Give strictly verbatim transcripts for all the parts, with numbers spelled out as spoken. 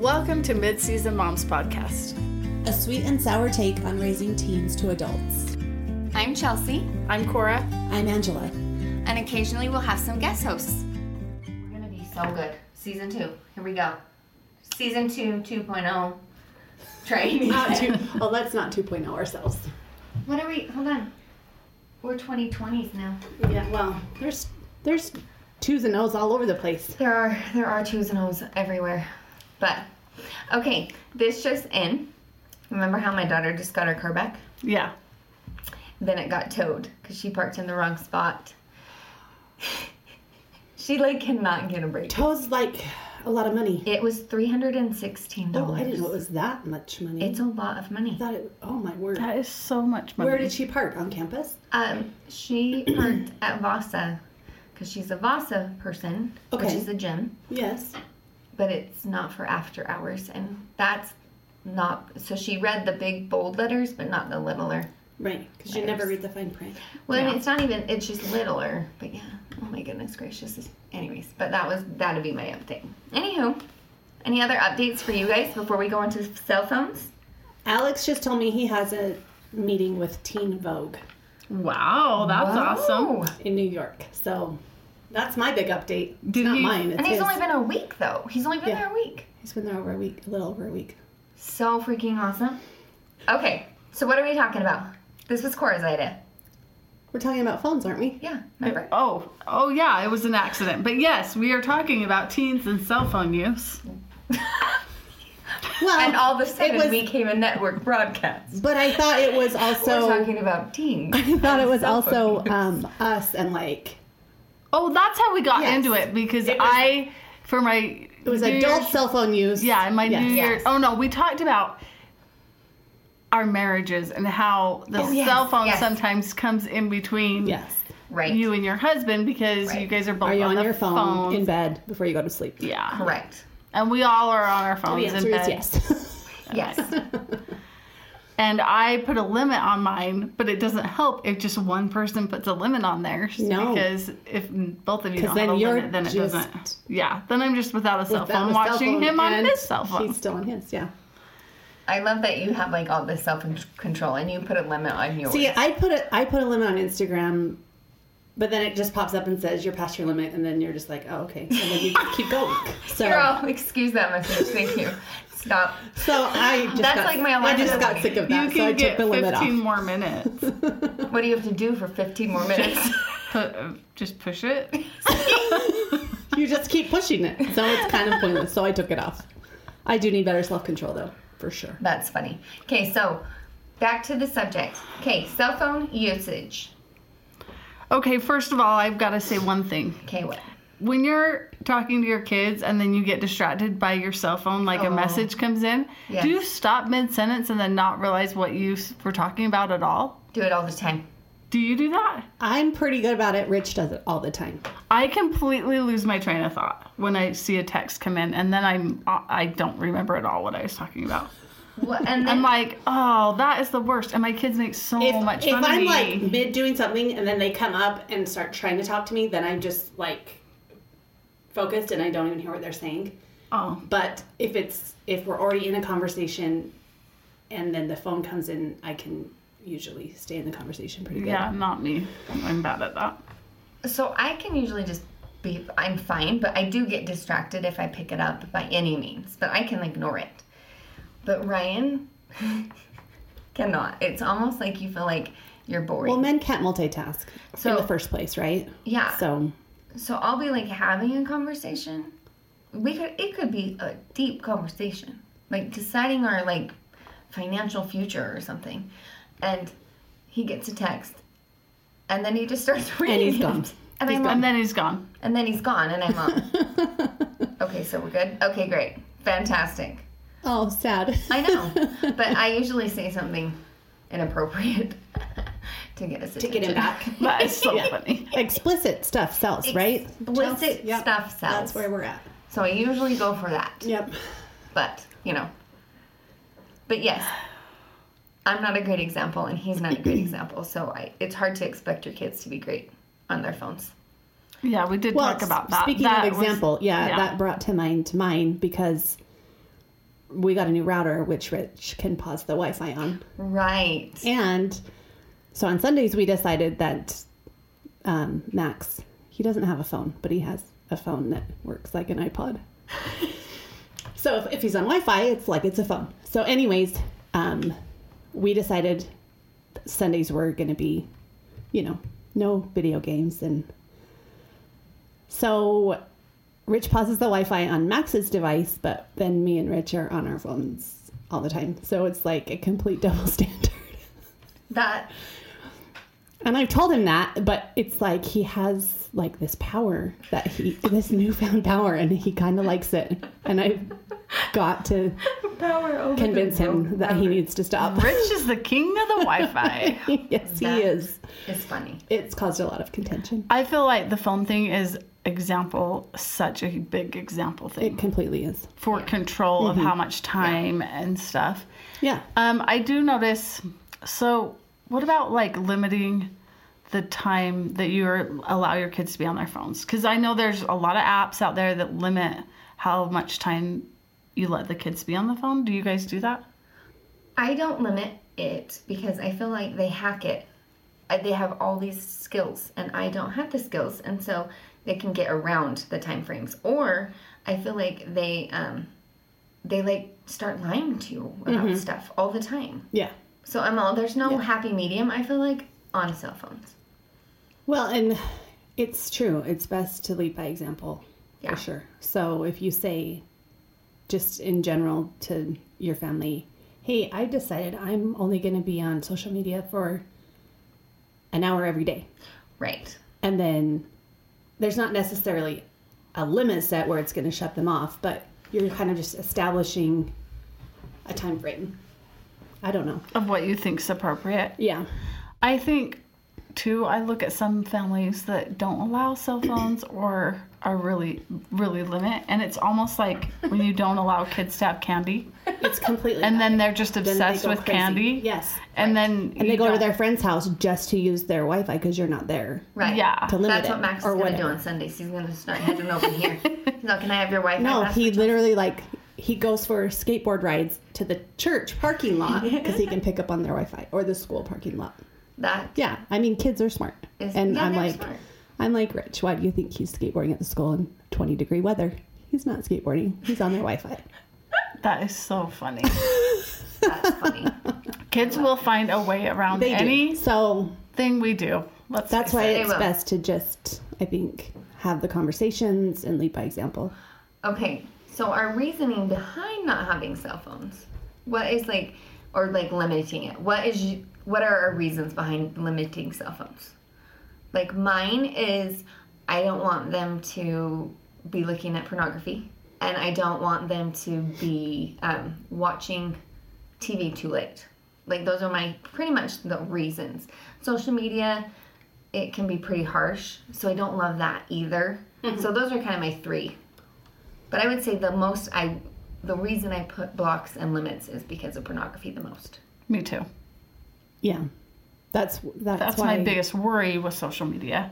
Welcome to Mid-Season Moms Podcast. A sweet and sour take on raising teens to adults. I'm Chelsea. I'm Cora. I'm Angela. And occasionally we'll have some guest hosts. We're going to be so good. Season two. Here we go. Season two, two point oh. Train. Not two, oh, let's not two point oh ourselves. What are we? Hold on. We're twenty twenties now. Yeah, well, there's there's twos and O's all over the place. There are there are twos and O's everywhere. But, okay, this just in. Remember how my daughter just got her car back? Yeah. Then it got towed because she parked in the wrong spot. She, like, cannot get a break. Tow's like a lot of money. It was three hundred sixteen dollars. Oh, I didn't know it was that much money. It's a lot of money. I thought it, oh, my word. That is so much money. Where did she park? On campus? Um, she parked at Vasa because she's a Vasa person, Okay. which is a gym, Yes. but it's not for after hours, and that's not. So she read the big bold letters, but not the littler. Right, because you never read the fine print. Well, Yeah. and it's not even. It's just littler. But yeah. Oh my goodness gracious. Anyways, but that was that'd be my update. Anywho, any other updates for you guys before we go into cell phones? Alex just told me he has a meeting with Teen Vogue Wow, that's Whoa. awesome. in New York. So that's my big update. It's Did not he- mine. It's And he's his. only been a week though. He's only been Yeah. there a week. He's been there over a week, a little over a week. So freaking awesome. Okay, so what are we talking about? This was Cora's idea. We're talking about phones, aren't we? Yeah, remember? Oh, oh yeah, it was an accident. But yes, we are talking about teens and cell phone use. Well, And all of a sudden it was, we became a network broadcast. but I thought it was also. We're talking about teens. I thought it was Cell phone also use. um, us and like Oh, that's how we got Yes. into it because It was- I, for my it was New adult Year's- cell phone use. Yeah, in my Yes. New Year. Yes. Oh no, we talked about our marriages and how the Oh, yes, cell phone yes. sometimes comes in between Yes. Right. you and your husband because Right. you guys are both Are you on the your phone phones. in bed before you go to sleep? Yeah. Correct. And we all are on our The phones in answer bed. is yes. Yes. And I put a limit on mine, but it doesn't help if just one person puts a limit on theirs. No. Because if both of you 'Cause don't then have a you're limit, then it just- doesn't. Yeah. Then I'm just without a cell Without phone a cell watching phone, him on and his cell phone. He's still on his, yeah. I love that you have like all this self-control and you put a limit on yours. See, I put a I put a limit on Instagram, but then it just pops up and says you're past your limit, and then you're just like, oh, okay, and then you just keep going. So, Girl, excuse that message. Thank you. Stop. so I just That's got, like my I just alarm. got sick of You that, can so I get took the limit fifteen off. more minutes. What do you have to do for fifteen more minutes? Put, uh, just push it. You just keep pushing it, so it's kind of pointless. So I took it off. I do need better self control, though, for sure. That's funny. Okay, so back to the subject. Okay, cell phone usage. Okay, first of all, I've got to say one thing. Okay, what? When you're talking to your kids and then you get distracted by your cell phone, like Oh. a message comes in, Yes. do you stop mid-sentence and then not realize what you s- were talking about at all? Do it all the time. Do you do that? I'm pretty good about it. Rich does it all the time. I completely lose my train of thought when I see a text come in, and then I'm I don't remember at all what I was talking about. Well, and then I'm like, oh, that is the worst, and my kids make so If, much if fun I'm of me. like mid doing something and then they come up and start trying to talk to me, then I'm just like focused and I don't even hear what they're saying. oh, But if it's if we're already in a conversation and then the phone comes in, I can usually stay in the conversation pretty good. yeah, not me. I'm bad at that. so I can usually just be, I'm fine, but I do get distracted if I pick it up by any means, but I can ignore it. But Ryan cannot. It's almost like you feel like you're boring. Well, men can't multitask in So- the first place, right? Yeah. So So I'll be like having a conversation. We could it could be a deep conversation, like deciding our like financial future or something, and he gets a text, and then he just starts reading. and he's it. gone. And He's I'm gone. And then he's gone. and then he's gone, and I'm on. Okay, so we're good. Okay, great, fantastic. Oh, sad. I know, but I usually say something inappropriate to get us to get him back. That is so funny. Explicit stuff sells, right? Explicit Yep. stuff sells. That's where we're at. So I usually go for that. Yep. But, you know. But yes, I'm not a great example, and he's not a great example. So I, it's hard to expect your kids to be great on their phones. Yeah, we did Well, talk about that. speaking That of was- example, yeah, yeah. that brought to mind to mind because we got a new router, which Rich can pause the Wi-Fi on. Right. And so on Sundays, we decided that um, Max, he doesn't have a phone, but he has a phone that works like an iPod. So if, if he's on Wi-Fi, it's like it's a phone. So anyways, um, we decided Sundays were going to be, you know, no video games. And so Rich pauses the Wi-Fi on Max's device, but then me and Rich are on our phones all the time. So it's like a complete double standard. That. And I've told him that, but it's like he has like this power that he, this newfound power, and he kind of likes it. And I've got to Power over convince him that he needs to stop. Rich is the king of the Wi-Fi. Yes, he That is. It's funny. It's caused a lot of contention. I feel like the phone thing is example, such a big example thing It completely is. for control of how much time and stuff. Yeah. Um, I do notice. So, what about like limiting the time that you are, allow your kids to be on their phones? Because I know there's a lot of apps out there that limit how much time you let the kids be on the phone. Do you guys do that? I don't limit it because I feel like they hack it. I- They have all these skills, and I don't have the skills, and so they can get around the time frames. Or I feel like they um, they like start lying to you about stuff all the time. Yeah. So I'm all there's no Yeah. happy medium. I feel like on cell phones. Well, and it's true. It's best to lead by example, Yeah. for sure. So if you say, just in general to your family, hey, I decided I'm only going to be on social media for an hour every day. Right. And then there's not necessarily a limit set where it's going to shut them off, but you're kind of just establishing a time frame. I don't know. Of what you think's appropriate. Yeah. I think, too, I look at some families that don't allow cell phones or are really, really limit. And it's almost like when you don't allow kids to have candy. It's completely. And then they're just Then they obsessed go with crazy. candy. Yes. And then And they go to their friend's house just to use their Wi-Fi because you're not there. Right. Yeah. To limit That's it, what Max is or going to do whatever. on Sundays. He's going to start heading over here. No, can I have your Wi-Fi? No, password? he literally like he goes for skateboard rides to the church parking lot because he can pick up on their Wi-Fi, or the school parking lot. That Yeah, I mean kids are smart, is, and yeah, I'm they're like, smart. I'm like Rich. Why do you think he's skateboarding at the school in twenty degree weather? He's not skateboarding. He's on their Wi-Fi. That is so funny. That's funny. Kids will find a way around They do. anything So we do. Let's that's face why it. it's will. best to just, I think, have the conversations and lead by example. Okay, so our reasoning behind not having cell phones, what is like, or like limiting it? What is, you- what are our reasons behind limiting cell phones? Like mine is, I don't want them to be looking at pornography, and I don't want them to be um, watching T V too late. Like those are my pretty much the reasons. Social media, it can be pretty harsh, so I don't love that either. So those are kind of my three. But I would say the most I, the reason I put blocks and limits is because of pornography the most. Me too. Yeah, that's that's, That's why my biggest worry with social media.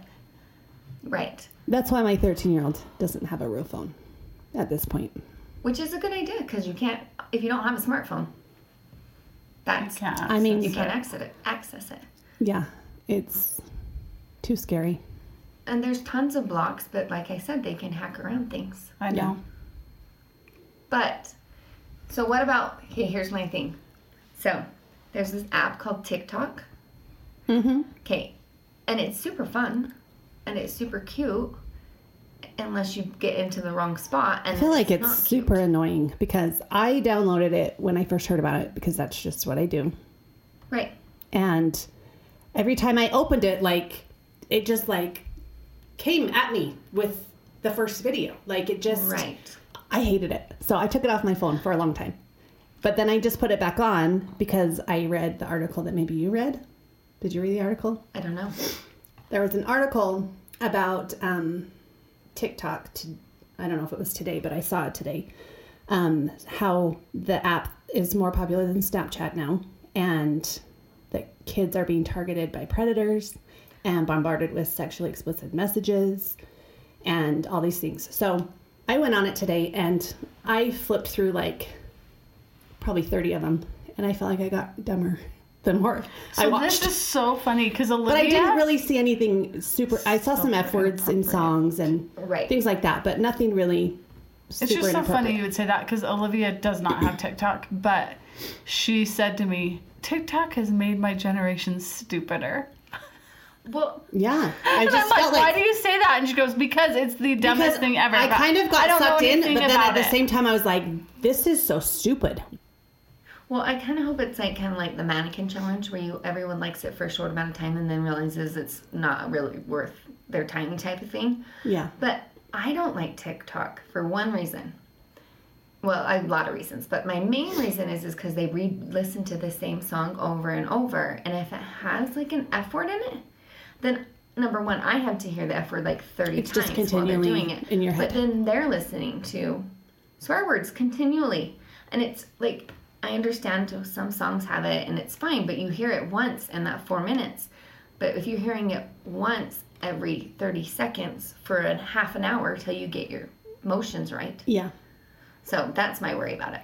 Right. that's why my thirteen year old doesn't have a real phone at this point. Which is a good idea because you can't, if you don't have a smartphone, that's, You can't I mean, access you it. can't access it. Access it. Yeah, it's too scary. And there's tons of blocks, but like I said, they can hack around things. I know. But, so what about, okay, here's my thing. So, there's this app called TikTok. Mm-hmm. Okay, and it's super fun, and it's super cute, unless you get into the wrong spot. And I feel like it's not super cute. annoying because I downloaded it when I first heard about it because that's just what I do. Right. And every time I opened it, like, it just, like, came at me with the first video. Like, it just... Right. I hated it. So I took it off my phone for a long time. But then I just put it back on because I read the article that maybe you read. Did you read the article? I don't know. There was an article about um, TikTok. To, I don't know if it was today, but I saw it today. Um, how the app is more popular than Snapchat now. And that kids are being targeted by predators and bombarded with sexually explicit messages and all these things. So I went on it today and I flipped through like probably thirty of them, and I felt like I got dumber the more So I watched. this is so funny because Olivia. But I didn't really see anything super. I saw some F words in songs and Right. things like that, but nothing really super It's just so inappropriate. funny you would say that because Olivia does not have TikTok, but she said to me, TikTok has made my generation stupider. Well, Yeah, I And just I'm like, felt why like do you say that? And she goes, because it's the because dumbest thing ever. I But kind of I got don't know sucked in, anything but then about at the it. same time, I was like, "This is so stupid." well, I kind of hope it's like kind of like the mannequin challenge where you everyone likes it for a short amount of time and then realizes it's not really worth their time type of thing. Yeah, But I don't like TikTok for one reason. Well, a lot of reasons, but my main reason is is because they re-listen to the same song over and over, and if it has like an F word in it, then number one, I have to hear the F word like thirty It's times just while they're continually doing it in your head. But then they're listening to swear words continually, and it's like I understand some songs have it and it's fine, but you hear it once in that four minutes. But if you're hearing it once every thirty seconds for a half an hour till you get your motions right. yeah, So that's my worry about it.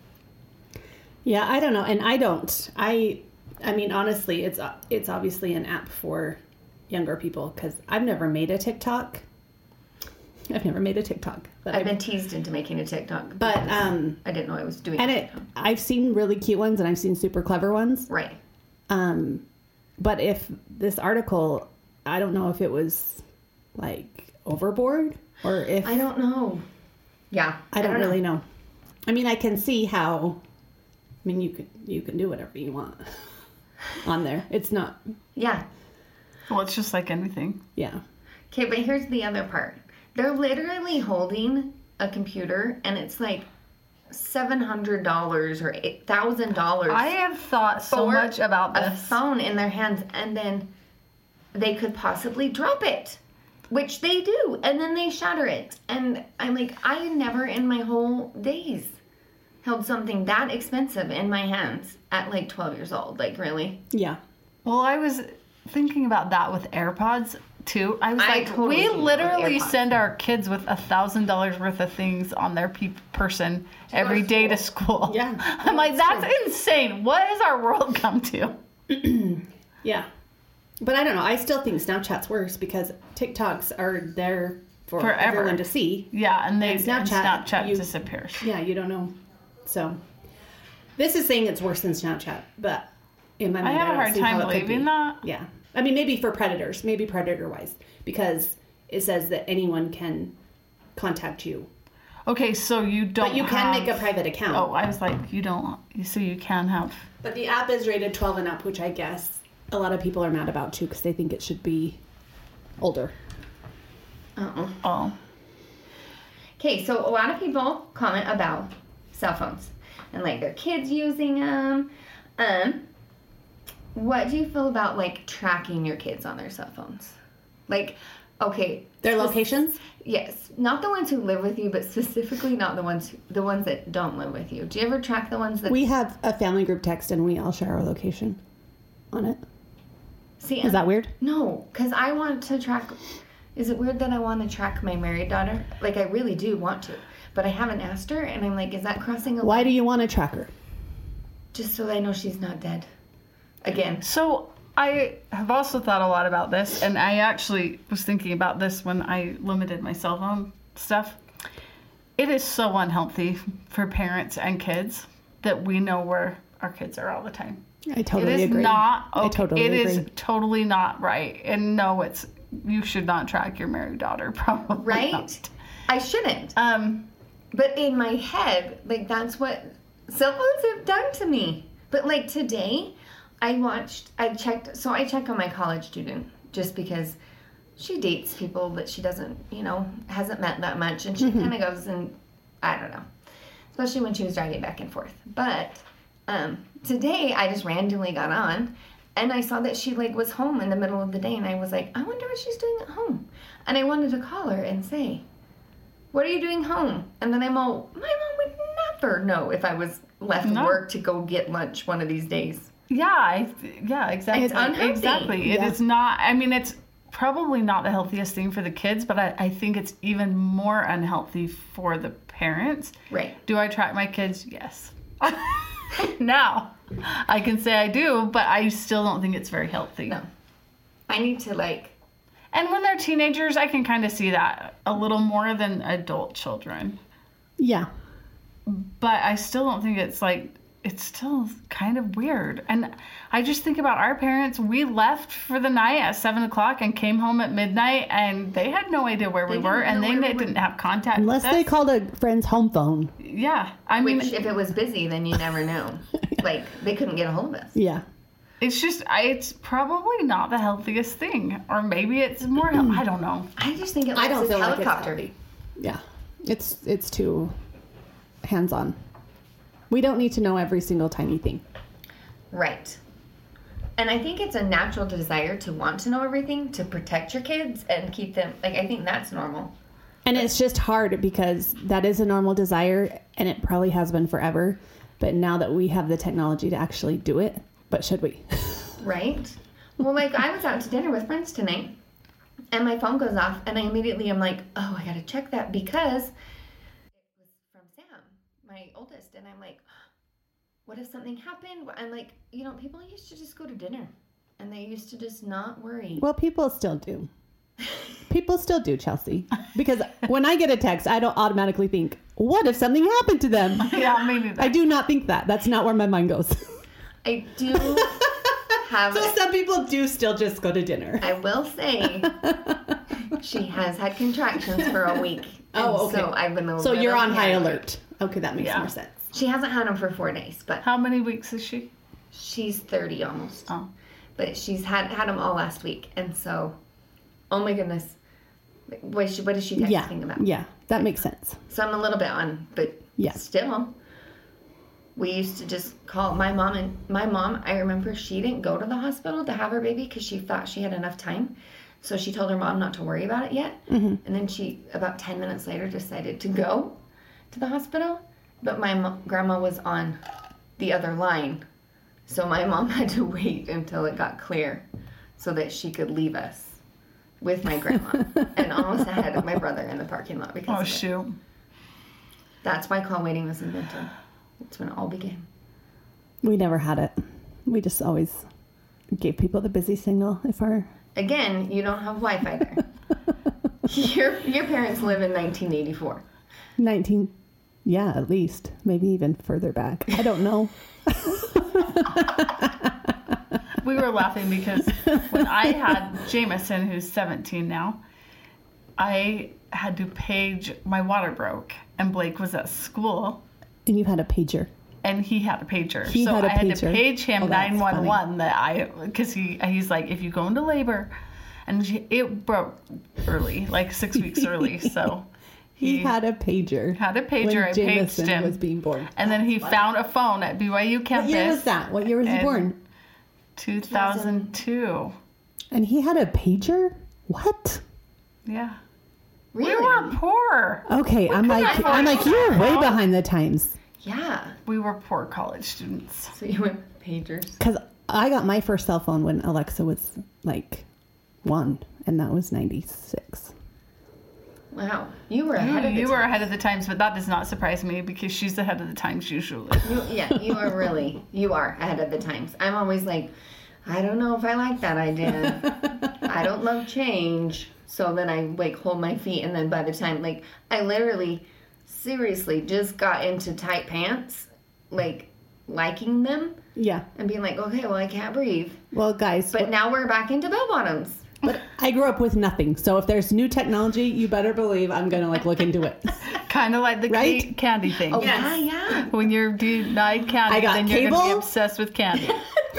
yeah. I don't know, and I don't. I, I mean, honestly, it's it's obviously an app for younger people because I've never made a TikTok. I've never made a TikTok, but I've I've been teased into making a TikTok. But because um, I didn't know I was doing and a it, TikTok. I've seen really cute ones and I've seen super clever ones. Right. Um, but if this article, I don't know if it was like overboard or if I don't know. Yeah. I don't, really know. I mean, I can see how. I mean, you could you can do whatever you want on there. It's not. Yeah. Well, it's just like anything. Yeah. Okay, but here's the other part. They're literally holding a computer and it's like seven hundred dollars or eight thousand dollars I have thought so for much about a this. phone in their hands, and then they could possibly drop it, which they do, and then they shatter it. And I'm like, I never in my whole days held something that expensive in my hands at like twelve years old. Like, really? Yeah. Well, I was thinking about that with AirPods too. I was I like, totally we do with literally AirPods. send our kids with a thousand dollars worth of things on their pe- person every to day to school. Yeah. I'm like, that's insane. What has our world come to? Yeah. But I don't know. I still think Snapchat's worse because TikToks are there for Forever. everyone to see. Yeah, and they And Snapchat, Snapchat, Snapchat you- disappears. Yeah, you don't know. So this is saying it's worse than Snapchat, but in my I mind, have a don't hard see time how it could believing be. that. Yeah. I mean, maybe for predators, maybe predator wise, because it says that anyone can contact you. Okay, so you don't. But you can have- make a private account. Oh, I was like, you don't. So you can have. But the app is rated twelve and up, which I guess a lot of people are mad about too because they think it should be older. Uh-uh. Oh, Okay, so a lot of people comment about cell phones and like their kids using them. Um, what do you feel about like tracking your kids on their cell phones? Like, okay, Their spec- locations? Yes, not the ones who live with you, but specifically not the ones who, the ones that don't live with you. Do you ever track the ones that We have a family group text and we all share our location on it. see? Is that weird? No, because I want to track. Is it weird that I want to track my married daughter? Like, I really do want to, but I haven't asked her, and I'm like, is that crossing a line? Why do you want to track her? Just so I know she's not dead. Again. so I have also thought a lot about this, and I actually was thinking about this when I limited my cell phone stuff. It is so unhealthy for parents and kids that we know where our kids are all the time. I totally it is agree. not okay. I totally It agree. is totally not right. And no, it's you should not track your married daughter, probably. Right? not. I shouldn't. Um, But in my head, like, that's what cell phones have done to me. But, like, today, I watched, I checked, so I check on my college student just because she dates people that she doesn't, you know, hasn't met that much. And she kind of goes and, I don't know, especially when she was driving back and forth. But um, today, I just randomly got on. And I saw that she, like, was home in the middle of the day. And I was like, I wonder what she's doing at home. And I wanted to call her and say, what are you doing home? And then I'm all, my mom would never know if I was left No. work to go get lunch one of these days. yeah, I, yeah, exactly. It's unhealthy. Exactly. It Yeah. is not, I mean, it's probably not the healthiest thing for the kids, but I, I think it's even more unhealthy for the parents. Right. Do I track my kids? Yes. Now, I can say I do, but I still don't think it's very healthy. No. I need to, like... And when they're teenagers, I can kind of see that a little more than adult children. Yeah. But I still don't think it's like, it's still kind of weird. And I just think about our parents. We left for the night at seven o'clock and came home at midnight, and they had no idea where we They were, didn't and know they where we didn't were. have contact Unless with they us. called a friend's home phone. Yeah. I mean, Which, if it was busy, then you never knew. Like, they couldn't get a hold of us. Yeah. it's just, I, it's probably not the healthiest thing. Or maybe it's more, health- I don't know. I just think it I looks don't like feel like it's helicopter. healthy. Yeah. It's it's too hands-on. We don't need to know every single tiny thing. Right. And I think it's a natural desire to want to know everything, to protect your kids and keep them, like, I think that's normal. And it's just hard because that is a normal desire, and it probably has been forever. But now that we have the technology to actually do it, but should we? Right? Well, like, I was out to dinner with friends tonight, and my phone goes off, and I immediately am like, oh, I gotta check that because it was from Sam, my oldest, and I'm like, what if something happened? I'm like, you know, people used to just go to dinner, and they used to just not worry. Well, people still do. People still do, Chelsea. Because when I get a text, I don't automatically think, what if something happened to them? Yeah, maybe that. I do not think that. That's not where my mind goes. I do have... So some people do still just go to dinner. I will say she has had contractions for a week. Oh, and okay. So I've been a So little you're on high panicked. alert. Okay, that makes Yeah. more sense. She hasn't had them for four days, but How many weeks is she? she's thirty almost. Oh. But she's had had them all last week, and so, oh my goodness, what is she, what is she texting Yeah, about? yeah, that makes sense. So I'm a little bit on, but Yeah. still, we used to just call my mom, and my mom, I remember she didn't go to the hospital to have her baby because she thought she had enough time. So she told her mom not to worry about it yet. Mm-hmm. And then she, about ten minutes later, decided to go to the hospital. But my mo- grandma was on the other line. So my mom had to wait until it got clear so that she could leave us with my grandma and almost ahead of my brother in the parking lot because Oh, of it. shoot. That's why call waiting was invented. That's when it all began. We never had it. We just always gave people the busy signal if our... Again, you don't have Wi-Fi there. your your parents live in nineteen eighty-four. nineteen... Yeah, at least. Maybe even further back. I don't know. We were laughing because when I had Jameson, who's seventeen now, I had to page, my water broke, and Blake was at school, And you had a pager. and he had a pager. He so had a I had to pager. page him Oh, that's nine one one that I, because he, he's like, if you go into labor, and she, it broke early, like six weeks early, so He, had a pager. had a pager, when I paged Jameson him, was being born. and then he found a phone at B Y U campus. What year was that? What year was he And- born? two thousand two. And he had a pager? What? Yeah. Really? We were poor. Okay, I'm like, afford I'm like, you're way phone. behind the times. Yeah. We were poor college students. So you went pagers. Because I got my first cell phone when Alexa was like one, and that was ninety-six. Wow. You were You, ahead of the you were time. ahead of the times, but that does not surprise me because she's ahead of the times usually. You, yeah, you are really, you are ahead of the times. I'm always like, I don't know if I like that idea. I don't love change. So then I like hold my feet, and then by the time, like, I literally, seriously just got into tight pants, like, liking them Yeah. and being like, okay, well, I can't breathe. Well, guys, But now we're back into bell bottoms. but I grew up with nothing. So if there's new technology, you better believe I'm going to like look into it. Kind of like the Right? ca- candy thing. Oh, yeah, yeah. When you're denied candy, I got then you're going to be cable. obsessed with candy.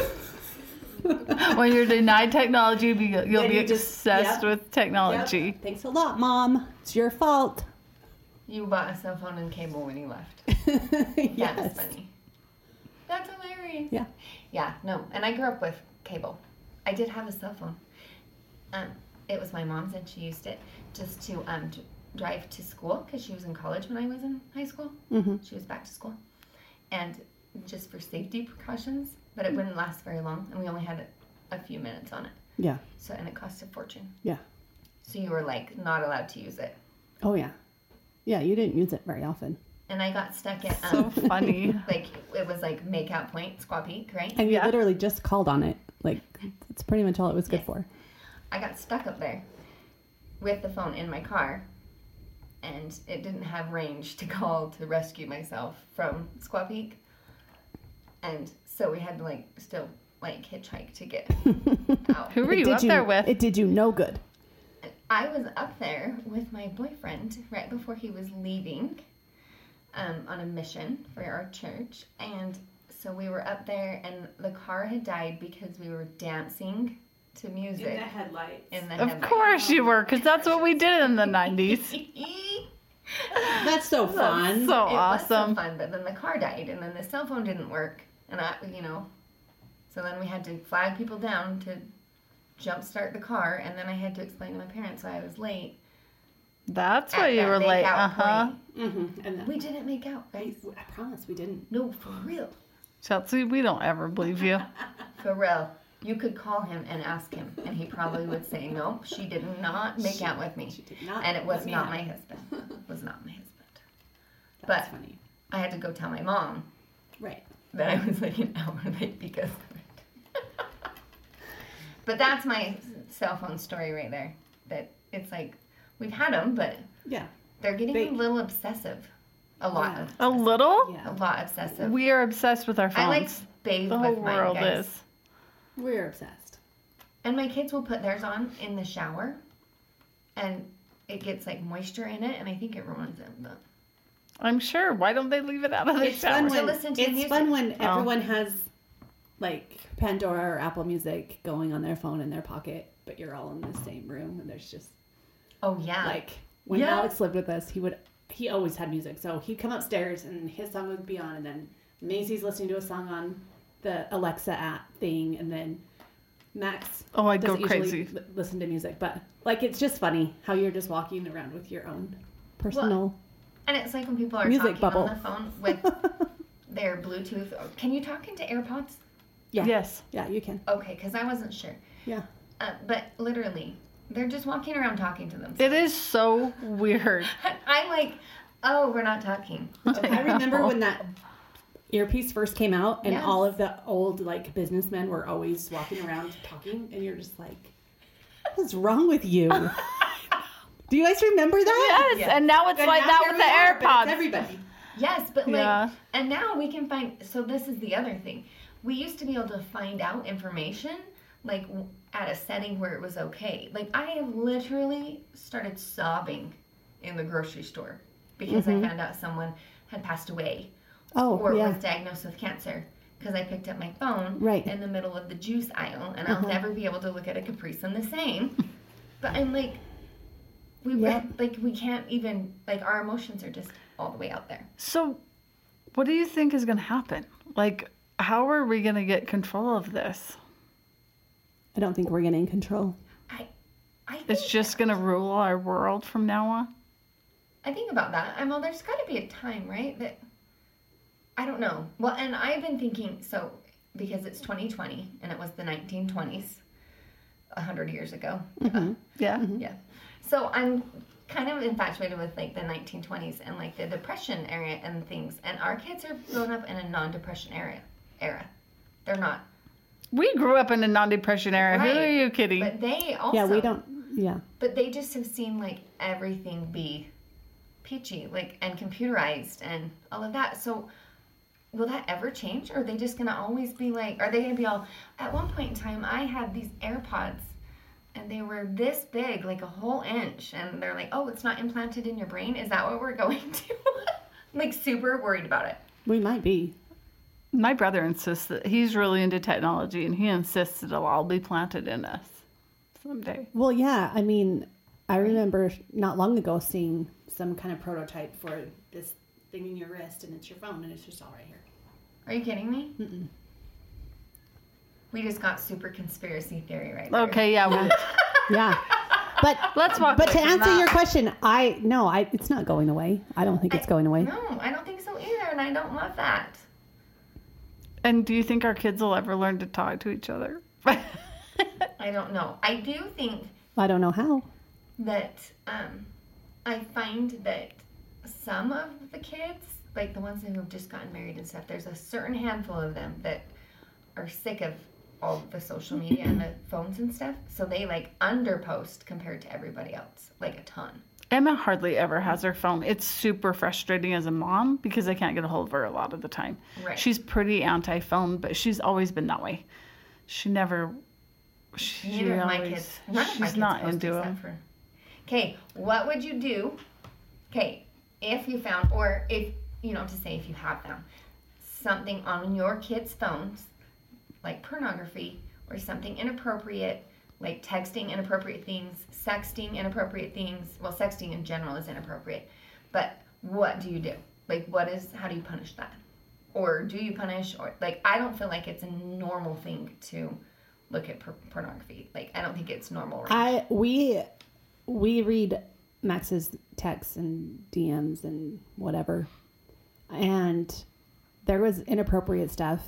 When you're denied technology, you'll be, you'll Then be you just- obsessed yep. with technology. Yep. Thanks a lot, Mom. It's your fault. You bought a cell phone and cable when you left. Yes. That's funny. That's hilarious. Yeah. Yeah, no. And I grew up with cable. I did have a cell phone. Um, it was my mom's, and she used it just to um, d- drive to school because she was in college when I was in high school. Mm-hmm. She was back to school. And just for safety precautions, but it wouldn't last very long, and we only had a few minutes on it. Yeah. So, and it cost a fortune. Yeah. So you were like not allowed to use it. Oh, yeah. Yeah, you didn't use it very often. and I got stuck at So um, funny. like it was like make out point, Squaw Peak, right? And you Yeah. literally just called on it. Like, that's pretty much all it was good Yes. for. I got stuck up there with the phone in my car, and it didn't have range to call to rescue myself from Squaw Peak, and so we had to like still like hitchhike to get out. Who were It you did up you, there with? It did you no good. I was up there with my boyfriend right before he was leaving um, on a mission for our church. And so we were up there, and the car had died because we were dancing to music headlights. in the Of headlights. course you were, because that's what we did in the nineties. That's so fun. So It was so awesome. fun, but then the car died, and then the cell phone didn't work, and I, you know, so then we had to flag people down to jumpstart the car, and then I had to explain to my parents why I was late. That's at why you that were late. makeout Uh huh. point. Mm-hmm. And then, We didn't make out, guys. I promise we didn't. No, for real. Chelsea, we don't ever believe you. For real. You could call him and ask him, and he probably would say, no, she did not make She- out with me. She did not. And it was let me not out. my husband. It was not my husband. That's but- funny. I had to go tell my mom Right. that I was like an hour late because of it. But that's my cell phone story right there. That it's like, we've had them, but Yeah. they're getting They- a little obsessive. A lot. Yeah. Of, A little? a Yeah. lot obsessive. We are obsessed with our I like phones. bathe The with whole mine, world guys. is. We're obsessed. And my kids will put theirs on in the shower, and it gets like moisture in it, and I think it ruins them. But I'm sure. Why don't they leave it out of the It's shower? fun To when listen to it's music. fun when Oh. everyone has like Pandora or Apple Music going on their phone in their pocket, but you're all in the same room, and there's just oh yeah, like when Yeah. Alex lived with us, he would he always had music, so he'd come upstairs and his song would be on, and then Maisie's listening to a song on the Alexa app thing, and then Max Oh, I'd go doesn't usually crazy. li- listen to music, but like it's just funny how you're just walking around with your own personal. and it's like when people are Music talking bubble. on the phone with their Bluetooth. Or, can you talk into AirPods? Yeah, Yes. yeah, you can. Okay, because I wasn't sure. Yeah, Uh, but literally, they're just walking around talking to them. It is so weird. I'm like, oh, we're not talking. I remember when that earpiece first came out, and Yes. all of the old like businessmen were always walking around talking, and you're just like, "What's wrong with you?" Do you guys remember that? Yes, Yeah. and now it's And like now that here with the we are, but it's AirPods. everybody. Yes, but like, Yeah. and now we can find. So this is the other thing. We used to be able to find out information like w- at a setting where it was okay. Like I have literally started sobbing in the grocery store because I found out someone had passed away Oh, or yeah. was diagnosed with cancer because I picked up my phone Right. in the middle of the juice aisle, and I'll never be able to look at a Capri Sun the same. But I'm like, we Yep. like we can't even like our emotions are just all the way out there. So, what do you think is going to happen? Like, how are we going to get control of this? I don't think we're getting control. I, I think, It's just going to rule our world from now on? I think about that. I mean, there's got to be a time, right? That I don't know. Well, and I've been thinking so because it's twenty twenty and it was the nineteen twenties, a hundred years ago. Uh, Yeah. yeah. So I'm kind of infatuated with like the nineteen twenties and like the depression era and things. And our kids are grown up in a non-depression era. Era. They're not. We grew up in a non-depression era. Who Right. are you kidding? But they also. Yeah, we don't. Yeah, But they just have seen like everything be peachy, like and computerized and all of that. So will that ever change? Or are they just gonna always be like are they gonna be all at one point in time I had these AirPods and they were this big, like a whole inch, and they're like, oh, it's not implanted in your brain? Is that what we're going to? I'm like super worried about it. we might be. My brother insists that he's really into technology, and he insists that it'll all be planted in us someday. Well, yeah. I mean, I remember not long ago seeing some kind of prototype for this thing in your wrist, and it's your phone, and it's just all right here. Are you kidding me? Mm-mm. We just got super conspiracy theory right there. Okay, yeah. Well, Yeah, but let's walk but away to from answer that. your question, I no, I it's not going away. I don't think it's I- going away. No, I don't think so either, and I don't love that. And do you think our kids will ever learn to talk to each other? I don't know. I do think I don't know how. that um, I find that some of the kids, like the ones who have just gotten married and stuff, there's a certain handful of them that are sick of all the social media and the phones and stuff. So they like underpost compared to everybody else, like a ton. Emma hardly ever has her phone. It's super frustrating as a mom because I can't get a hold of her a lot of the time. Right. She's pretty anti-phone, but she's always been that way. She never. She Neither of my always, kids. None of she's my kids not post into except them. for. Okay, what would you do? Okay, if you found, or if you know, to say if you have found something on your kids' phones, like pornography or something inappropriate, like texting inappropriate things, sexting inappropriate things. Well, sexting in general is inappropriate, but what do you do? Like, what is? How do you punish that? Or do you punish? Or like, I don't feel like it's a normal thing to look at por- pornography. Like, I don't think it's normal. Right? I we we read Max's texts and D Ms and whatever, and there was inappropriate stuff.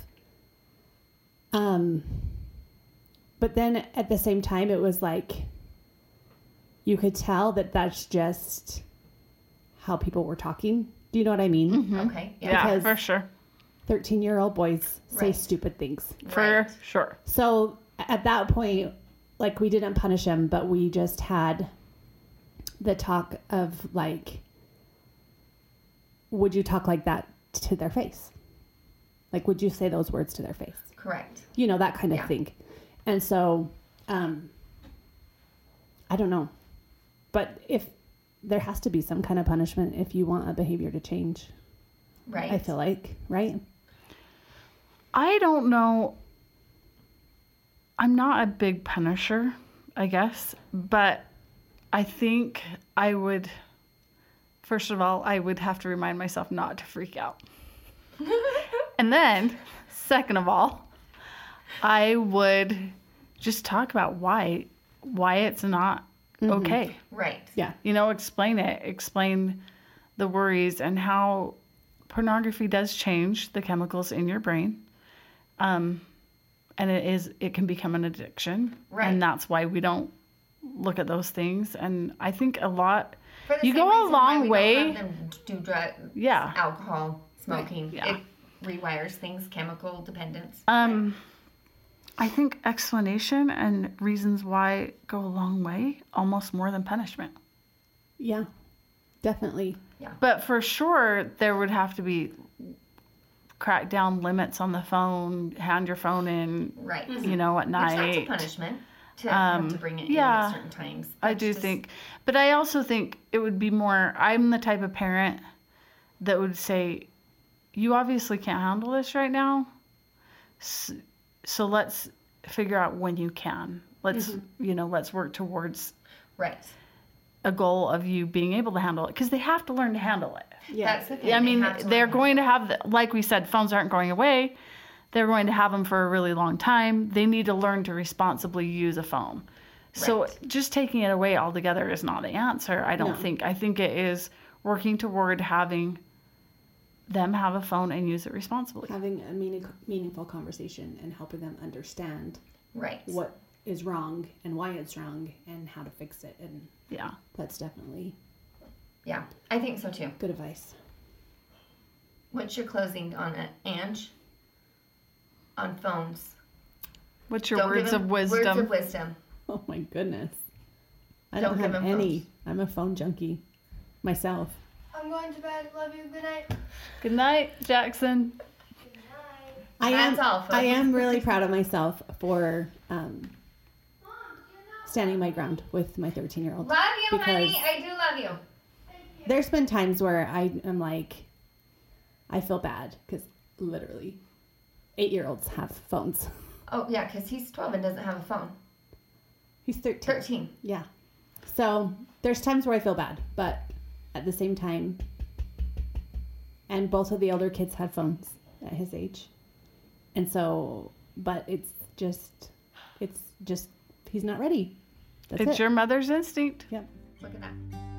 Um, but then at the same time, it was like you could tell that that's just how people were talking. Do you know what I mean? Mm-hmm. Okay. Yeah. Yeah, Because- for sure. thirteen-year-old boys say Right. stupid things. For Right. sure. So at that point, like, we didn't punish him, but we just had the talk of, like, would you talk like that to their face? Like, would you say those words to their face? Correct. You know, that kind of Yeah. thing. And so, um, I don't know. But if there has to be some kind of punishment if you want a behavior to change, Right. I feel like, right? I don't know. I'm not a big punisher, I guess, but I think I would, first of all, I would have to remind myself not to freak out. And then, second of all, I would just talk about why why it's not okay. Right. Yeah. You know, explain it, explain the worries and how pornography does change the chemicals in your brain. Um, and it is, it can become an addiction. Right. And that's why we don't look at those things. And I think a lot, For the you same go a reason why long we way. Don't have them do drug, Yeah. alcohol, smoking. Yeah. It rewires things, chemical dependence. Um, I think explanation and reasons why go a long way, almost more than punishment. Yeah. Definitely. But for sure, there would have to be crack down limits on the phone, hand your phone in, Right. you know, at It's not night. a punishment to Um, have to bring it yeah. in at certain times. I That's do just- think, but I also think it would be more, I'm the type of parent that would say, you obviously can't handle this right now. So, so let's figure out when you can. Let's, you know, let's work towards Right. a goal of you being able to handle it because they have to learn to handle it. Yeah. That's the thing. I they mean, have to they're learn. going to have, the, like we said, phones aren't going away. They're going to have them for a really long time. They need to learn to responsibly use a phone. So Right. just taking it away altogether is not the answer, I don't No. think. I think it is working toward having them have a phone and use it responsibly. Having a meaning, meaningful conversation and helping them understand Right. what is wrong and why it's wrong and how to fix it. And Yeah. that's definitely Yeah, I think so too. good advice. What's your closing on it, Ange? On phones. What's your Don't give words them of wisdom? Words of wisdom. Oh my goodness. I Don't don't, give have them any. I'm a phone junkie myself. I'm going to bed. Love you. Good night. Good night, Jackson. Good night. I That's am, all, folks. I am really proud of myself for um, Mom, you're not. standing my ground with my thirteen-year-old. Love you, Because- honey. I do love you. Thank you. There's been times where I am like, I feel bad because literally eight-year-olds have phones. Oh, yeah, because he's twelve and doesn't have a phone. He's thirteen. thirteen. Yeah. So there's times where I feel bad, but at the same time, and both of the older kids had phones at his age. And so, but it's just, it's just, he's not ready. That's It's it. your mother's instinct. Yep. Look at that.